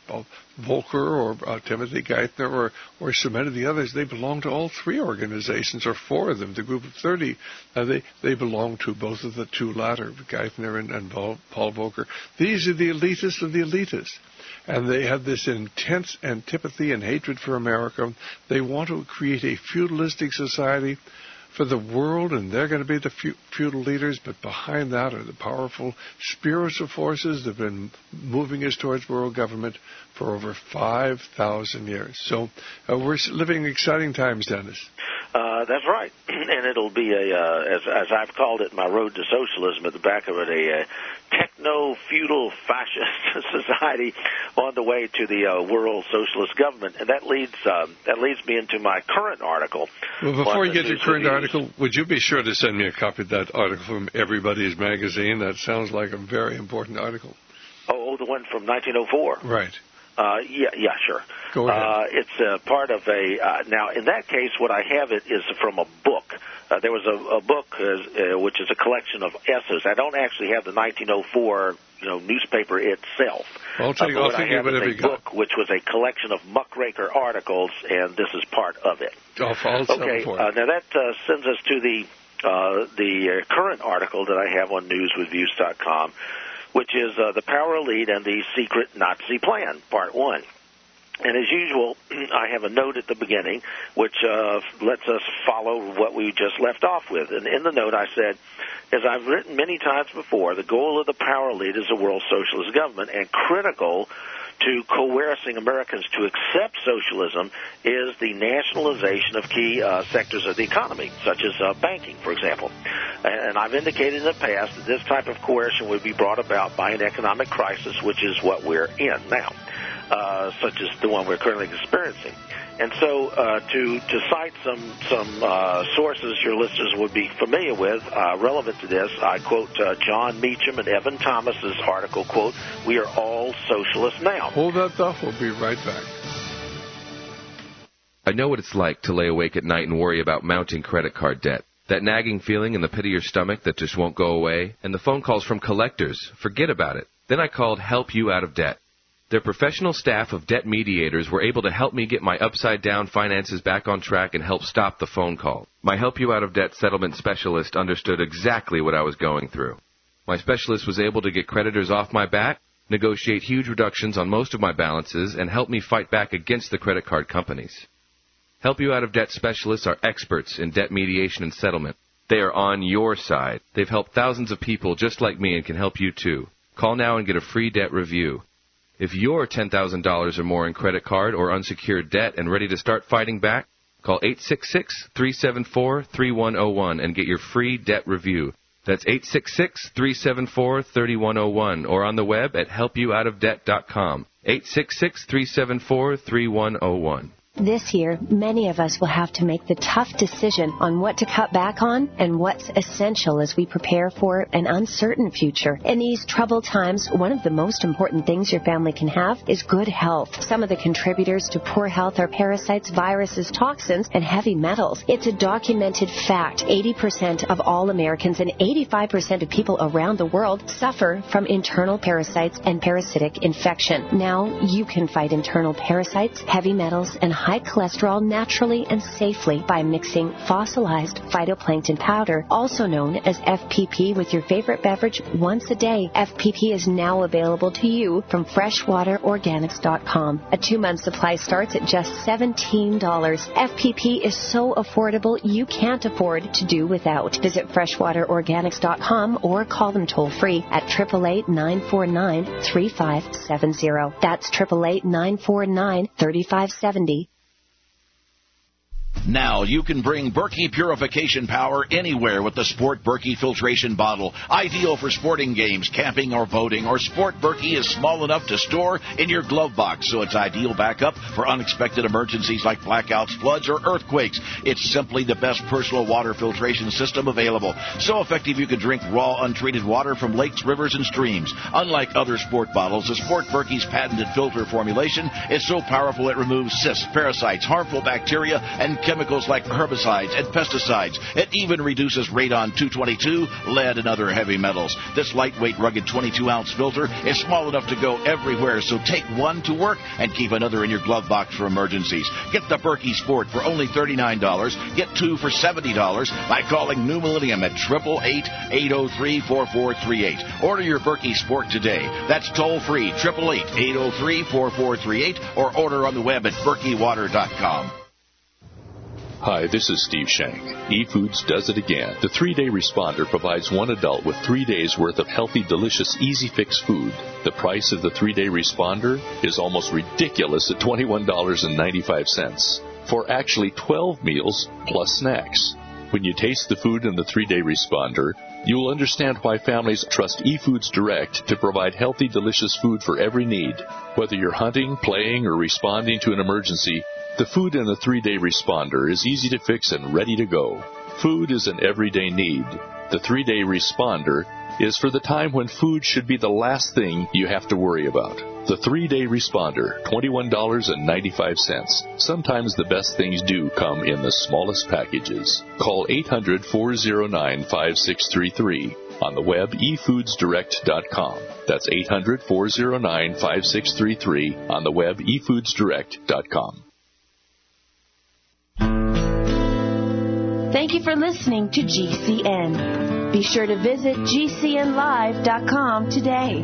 Volker or uh, Timothy Geithner or, or so many of the others, they belong to all three organizations, or four of them, the group of thirty. Uh, they, they belong to both of the two latter, Geithner and, and Paul, Paul Volcker. These are the elitists of the elitists. And they have this intense antipathy and hatred for America. They want to create a feudalistic society for the world, and they're going to be the feudal leaders, but behind that are the powerful spiritual forces that have been moving us towards world government for over five thousand years. So uh, we're living exciting times, Dennis. Uh, that's right. And it'll be, a, uh, as, as I've called it, my road to socialism, at the back of it, a, a techno-feudal fascist society on the way to the uh, world socialist government. And that leads uh, that leads me into my current article. Well, before you get to your current article, would you be sure to send me a copy of that article from Everybody's Magazine? That sounds like a very important article. Oh, oh the one from nineteen oh four? Right. Uh, yeah, yeah, sure. Go ahead. Uh, it's uh, part of a, uh, now in that case what I have it is from a book. Uh, there was a, a book uh, uh, which is a collection of essays. I don't actually have the nineteen oh four, you know, newspaper itself. I'll take, uh, I'll what take I have whatever is a you got. book which was a collection of muckraker articles, and this is part of it. I'll, I'll okay, for uh, it. now that uh, sends us to the, uh, the uh, current article that I have on news with views dot com, which is uh, The Power Elite and the Secret Nazi Plan, Part one. And as usual, I have a note at the beginning which uh, lets us follow what we just left off with. And in the note I said, as I've written many times before, the goal of the power elite is a world socialist government, and critical to coercing Americans to accept socialism is the nationalization of key uh, sectors of the economy, such as uh, banking, for example. And I've indicated in the past that this type of coercion would be brought about by an economic crisis, which is what we're in now. Uh, such as the one we're currently experiencing. And so uh, to to cite some some uh, sources your listeners would be familiar with, uh, relevant to this, I quote uh, John Meacham and Evan Thomas's article, quote, "We are all socialists now." Hold that thought. We'll be right back. I know what it's like to lay awake at night and worry about mounting credit card debt. That nagging feeling in the pit of your stomach that just won't go away, and the phone calls from collectors. Forget about it. Then I called Help You Out of Debt. Their professional staff of debt mediators were able to help me get my upside-down finances back on track and help stop the phone call. My Help You Out of Debt settlement specialist understood exactly what I was going through. My specialist was able to get creditors off my back, negotiate huge reductions on most of my balances, and help me fight back against the credit card companies. Help You Out of Debt specialists are experts in debt mediation and settlement. They are on your side. They've helped thousands of people just like me and can help you too. Call now and get a free debt review. If you're ten thousand dollars or more in credit card or unsecured debt and ready to start fighting back, call eight six six, three seven four, three one zero one and get your free debt review. That's eight six six, three seven four, three one zero one or on the web at help you out of debt dot com. eight six six, three seven four, three one zero one. This year, many of us will have to make the tough decision on what to cut back on and what's essential as we prepare for an uncertain future. In these troubled times, one of the most important things your family can have is good health. Some of the contributors to poor health are parasites, viruses, toxins, and heavy metals. It's a documented fact. eighty percent of all Americans and eighty-five percent of people around the world suffer from internal parasites and parasitic infection. Now you can fight internal parasites, heavy metals, and high cholesterol naturally and safely by mixing fossilized phytoplankton powder, also known as F P P, with your favorite beverage once a day. F P P is now available to you from freshwater organics dot com. A two-month supply starts at just seventeen dollars. F P P is so affordable you can't afford to do without. Visit freshwater organics dot com or call them toll-free at eight eight eight, nine four nine, three five seven zero. That's eight eight eight, nine four nine, three five seven zero. Now you can bring Berkey purification power anywhere with the Sport Berkey filtration bottle. Ideal for sporting games, camping, or boating. Or Sport Berkey is small enough to store in your glove box, so it's ideal backup for unexpected emergencies like blackouts, floods, or earthquakes. It's simply the best personal water filtration system available. So effective you can drink raw, untreated water from lakes, rivers, and streams. Unlike other sport bottles, the Sport Berkey's patented filter formulation is so powerful it removes cysts, parasites, harmful bacteria, and chemicals like herbicides and pesticides. It even reduces radon two twenty-two, lead, and other heavy metals. This lightweight, rugged twenty-two ounce filter is small enough to go everywhere, so take one to work and keep another in your glove box for emergencies. Get the Berkey Sport for only thirty-nine dollars. Get two for seventy dollars by calling New Millennium at eight eight eight, eight oh three, four four three eight. Order your Berkey Sport today. That's toll-free, eight eight eight, eight oh three, four four three eight, or order on the web at berkey water dot com. Hi, this is Steve Shank. eFoods does it again. The three-day responder provides one adult with three days' worth of healthy, delicious, easy-fix food. The price of the three-day responder is almost ridiculous at twenty-one dollars and ninety-five cents for actually twelve meals plus snacks. When you taste the food in the three-day responder, you will understand why families trust eFoods Direct to provide healthy, delicious food for every need. Whether you're hunting, playing, or responding to an emergency, the food in the three-day responder is easy to fix and ready to go. Food is an everyday need. The three-day responder is for the time when food should be the last thing you have to worry about. The three-day responder, twenty-one dollars and ninety-five cents. Sometimes the best things do come in the smallest packages. Call eight hundred, four oh nine, five six three three. On the web, e foods direct dot com. That's eight hundred, four oh nine, five six three three. On the web, e foods direct dot com. Thank you for listening to G C N. Be sure to visit G C N live dot com today.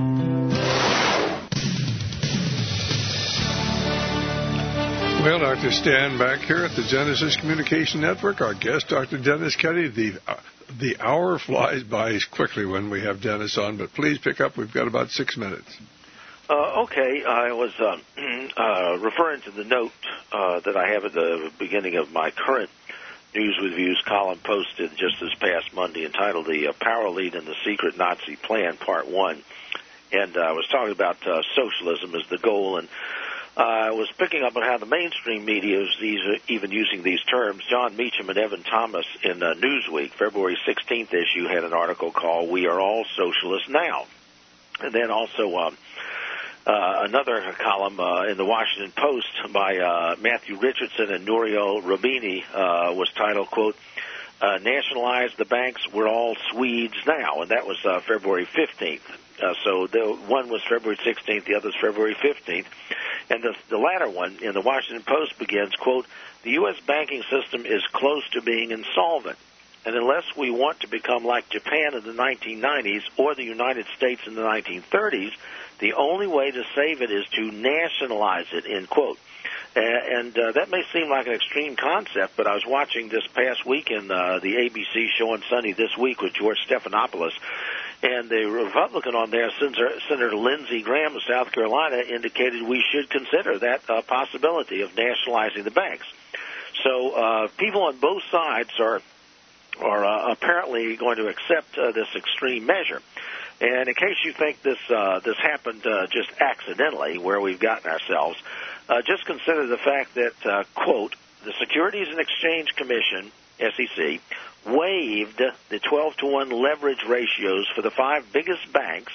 Well, Doctor Stan back here at the Genesis Communication Network. Our guest, Doctor Dennis Kenny. The uh, the hour flies by quickly when we have Dennis on, but please pick up. We've got about six minutes. Uh, okay, I was uh, uh, referring to the note uh, that I have at the beginning of my current News with Views column posted just this past Monday entitled The uh, Power Lead and the Secret Nazi Plan, Part one. And uh, I was talking about uh, socialism as the goal, and uh, I was picking up on how the mainstream media is these, uh, even using these terms. John Meacham and Evan Thomas in uh, Newsweek, February sixteenth issue, had an article called We Are All Socialists Now. And then also um, uh, another column uh, in the Washington Post by uh, Matthew Richardson and Nouriel Roubini uh, was titled, quote, uh, Nationalize the Banks, We're All Swedes Now. And that was uh, February fifteenth. Uh, so the one was February sixteenth, the other is February fifteenth. And the, the latter one in the Washington Post begins, quote, the U S banking system is close to being insolvent. And unless we want to become like Japan in the nineteen nineties or the United States in the nineteen thirties, the only way to save it is to nationalize it, end quote. Uh, and uh, that may seem like an extreme concept, but I was watching this past week in uh, the A B C show on Sunday This Week with George Stephanopoulos, And the Republican on there, Senator, Senator Lindsey Graham of South Carolina, indicated we should consider that uh, possibility of nationalizing the banks. So uh, people on both sides are are uh, apparently going to accept uh, this extreme measure. And in case you think this uh, this happened uh, just accidentally, where we've gotten ourselves, uh, just consider the fact that, uh, quote, the Securities and Exchange Commission, S E C, waived the twelve to one leverage ratios for the five biggest banks.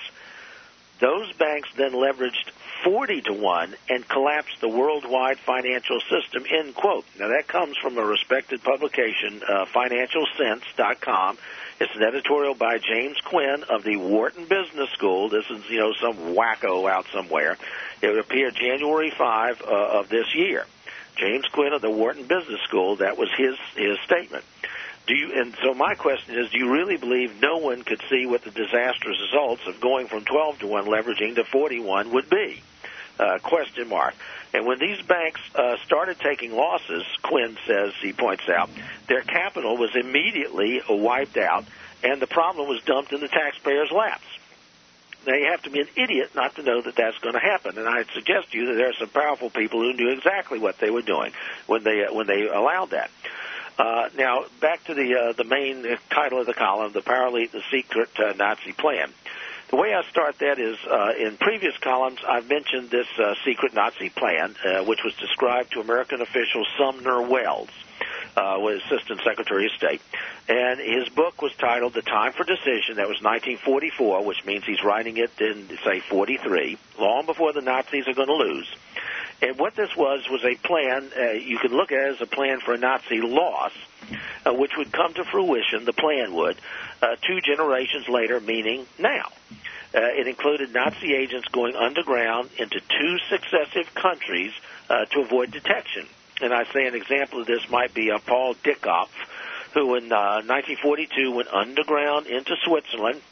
Those banks then leveraged forty to one and collapsed the worldwide financial system, end quote. Now, that comes from a respected publication, uh, financial sense dot com. It's an editorial by James Quinn of the Wharton Business School. This is, you know, some wacko out somewhere. It appeared January fifth uh, of this year. James Quinn of the Wharton Business School, that was his his statement. Do you, and so my question is, do you really believe no one could see what the disastrous results of going from twelve to one leveraging to forty to one would be? Uh, question mark. And when these banks uh, started taking losses, Quinn says, he points out, their capital was immediately wiped out, and the problem was dumped in the taxpayers' laps. Now, you have to be an idiot not to know that that's going to happen. And I suggest to you that there are some powerful people who knew exactly what they were doing when they uh, when they allowed that. Uh, now, back to the uh, the main title of the column, The Power Elite, the Secret uh, Nazi Plan. The way I start that is, uh, in previous columns, I've mentioned this uh, secret Nazi plan, uh, which was described to American official Sumner Welles, uh, was Assistant Secretary of State. And his book was titled The Time for Decision. That was nineteen forty-four, which means he's writing it in, say, forty-three, long before the Nazis are going to lose. And what this was was a plan, uh, you could look at it as a plan for a Nazi loss, uh, which would come to fruition, the plan would, uh, two generations later, meaning now. Uh, it included Nazi agents going underground into two successive countries uh, to avoid detection. And I say an example of this might be uh, Paul Dickoff, who in uh, nineteen forty-two went underground into Switzerland.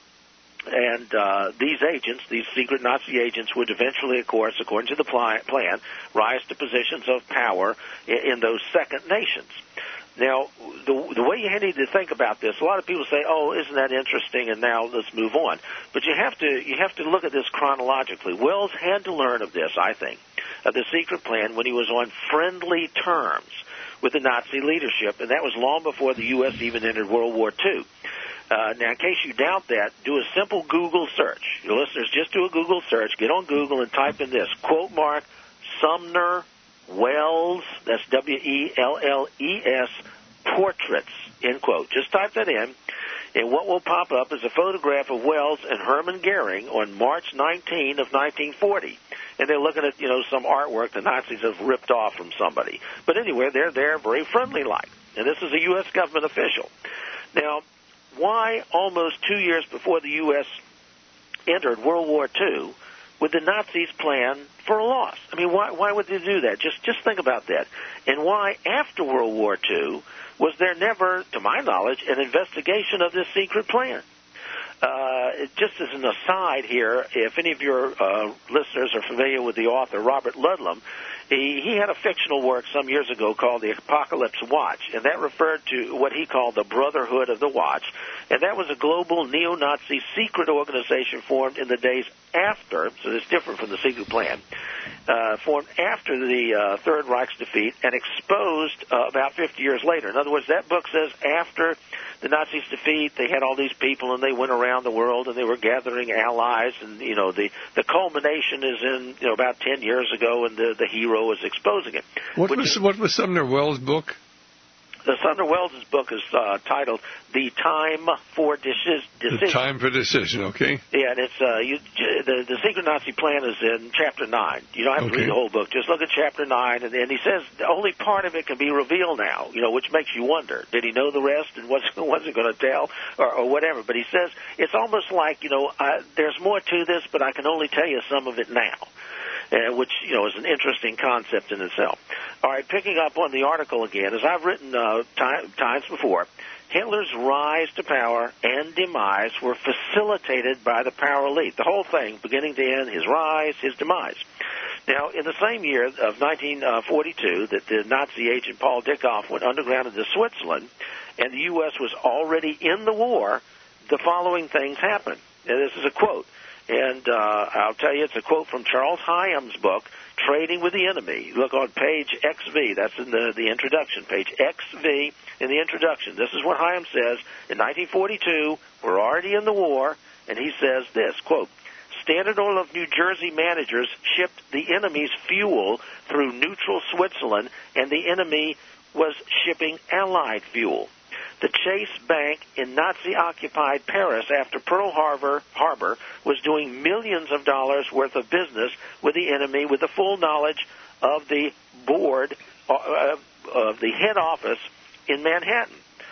And uh, these agents, these secret Nazi agents, would eventually, of course, according to the plan, rise to positions of power in, in those second nations. Now, the, the way you need to think about this, a lot of people say, "Oh, isn't that interesting?" And now let's move on. But you have to you have to look at this chronologically. Wells had to learn of this, I think, of the secret plan when he was on friendly terms with the Nazi leadership, and that was long before the U S even entered World War Two. Uh, now, in case you doubt that, do a simple Google search. Your listeners, just do a Google search. Get on Google and type in this, quote mark, Sumner Welles, that's W E L L E S, portraits, end quote. Just type that in, and what will pop up is a photograph of Welles and Hermann Goering on March nineteenth of nineteen forty. And they're looking at, you know, some artwork the Nazis have ripped off from somebody. But anyway, they're there very friendly-like. And this is a U S government official. Now, why almost two years before the U S entered World War Two would the Nazis plan for a loss? I mean, why why would they do that? Just just think about that. And why, after World War Two, was there never, to my knowledge, an investigation of this secret plan? Uh, just as an aside here, if any of your uh, listeners are familiar with the author Robert Ludlum, he, he had a fictional work some years ago called The Apocalypse Watch, and that referred to what he called the Brotherhood of the Watch, and that was a global neo-Nazi secret organization formed in the days after, so it's different from the secret plan, uh, formed after the uh, Third Reich's defeat and exposed uh, about fifty years later. In other words, that book says after the Nazis' defeat, they had all these people and they went around the world and they were gathering allies, and, you know, the, the culmination is in, you know, about ten years ago, and the, the hero is exposing it. What was, is, what was Sumner Welles' book? The Sumner Welles' book is uh, titled "The Time for Deci- Decision." The Time for Decision, okay. Yeah, and it's uh, you, the the secret Nazi plan is in chapter nine. You don't have to okay. read the whole book; just look at chapter nine, and, and he says only part of it can be revealed now. You know, which makes you wonder: did he know the rest, and was wasn't going to tell, or, or whatever? But he says it's almost like, you know, uh, there's more to this, but I can only tell you some of it now. Uh, which, you know, is an interesting concept in itself. All right, picking up on the article again, as I've written uh, time, times before, Hitler's rise to power and demise were facilitated by the power elite. The whole thing, beginning to end, his rise, his demise. Now, in the same year of nineteen forty-two that the Nazi agent Paul Dickoff went underground into Switzerland, and the U S was already in the war, the following things happened. And this is a quote. And uh, I'll tell you, it's a quote from Charles Hyam's book, Trading with the Enemy. Look on page X V. That's in the, the introduction, page X V in the introduction. This is what Hyam says. In nineteen forty-two, we're already in the war, and he says this, quote, Standard Oil of New Jersey managers shipped the enemy's fuel through neutral Switzerland, and the enemy was shipping Allied fuel. The Chase Bank in Nazi-occupied Paris after Pearl Harbor, Harbor was doing millions of dollars worth of business with the enemy with the full knowledge of the board, uh, of the head office in Manhattan.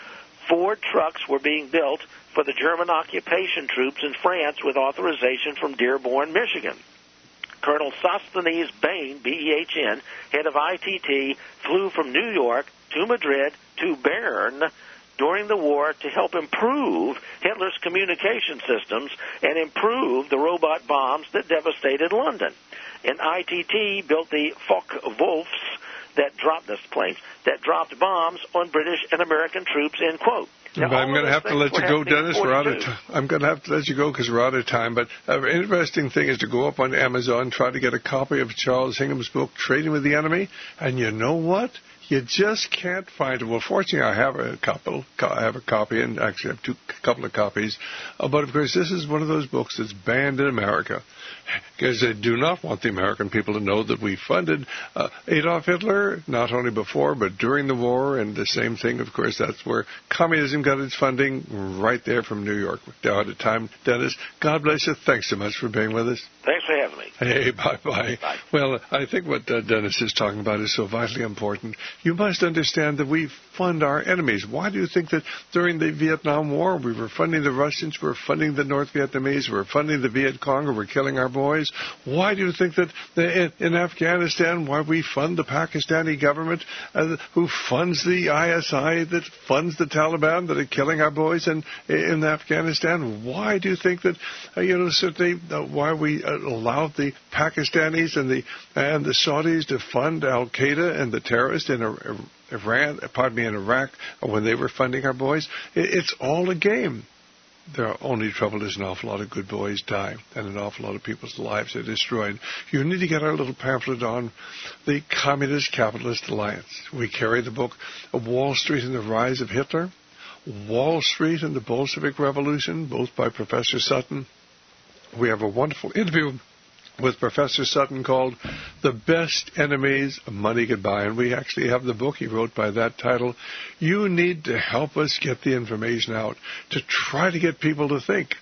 Ford trucks were being built for the German occupation troops in France with authorization from Dearborn, Michigan. Colonel Sosthenes Bain, B E H N, head of I T T, flew from New York to Madrid to Bern during the war to help improve Hitler's communication systems and improve the robot bombs that devastated London. And I T T built the Focke-Wulfs that dropped this planes that dropped bombs on British and American troops. End quote. Now, I'm going to have to let you go, Dennis. We're out of time. I'm going to have to let you go because we're out of time. But an interesting thing is to go up on Amazon, try to get a copy of Charles Hingham's book, Trading with the Enemy. And you know what? You just can't find it. Well, fortunately, I have a couple. I have a copy, and actually I have two, a couple of copies. Uh, but, of course, this is one of those books that's banned in America because they do not want the American people to know that we funded uh, Adolf Hitler, not only before but during the war. And the same thing, of course, that's where communism got its funding, right there from New York. We're out of time. Dennis, God bless you. Thanks so much for being with us. Thanks for having me. Hey, bye-bye. Bye. Well, I think what uh, Dennis is talking about is so vitally important. You must understand that we fund our enemies. Why do you think that during the Vietnam War we were funding the Russians, we were funding the North Vietnamese, we were funding the Viet Cong, we were killing our boys? Why do you think that in, in Afghanistan, why we fund the Pakistani government uh, who funds the I S I, that funds the Taliban that are killing our boys in, in Afghanistan? Why do you think that, uh, you know, certainly uh, why we uh, allowed the Pakistanis and the and the Saudis to fund Al-Qaeda and the terrorists in Iran, pardon me, in Iraq when they were funding our boys? It's all a game. The only trouble is an awful lot of good boys die, and an awful lot of people's lives are destroyed. You need to get our little pamphlet on the Communist Capitalist Alliance. We carry the book of Wall Street and the Rise of Hitler, Wall Street and the Bolshevik Revolution, both by Professor Sutton. We have a wonderful interview with Professor Sutton called The Best Enemies Money Could Buy. And we actually have the book he wrote by that title. You need to help us get the information out to try to get people to think.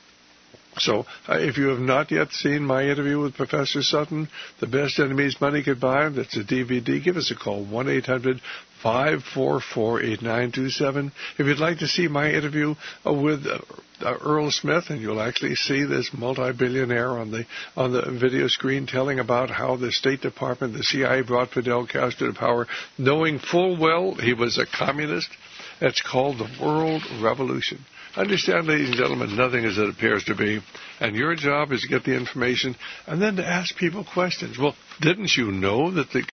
So uh, if you have not yet seen my interview with Professor Sutton, The Best Enemies Money Could Buy, that's a D V D, give us a call, one eight hundred five four four eight nine two seven. If you'd like to see my interview uh, with uh, uh, Earl Smith, and you'll actually see this multi-billionaire on the on the video screen telling about how the State Department, the C I A brought Fidel Castro to power, knowing full well he was a communist. That's called The World Revolution. Understand, ladies and gentlemen, nothing as it appears to be. And your job is to get the information and then to ask people questions. Well, didn't you know that the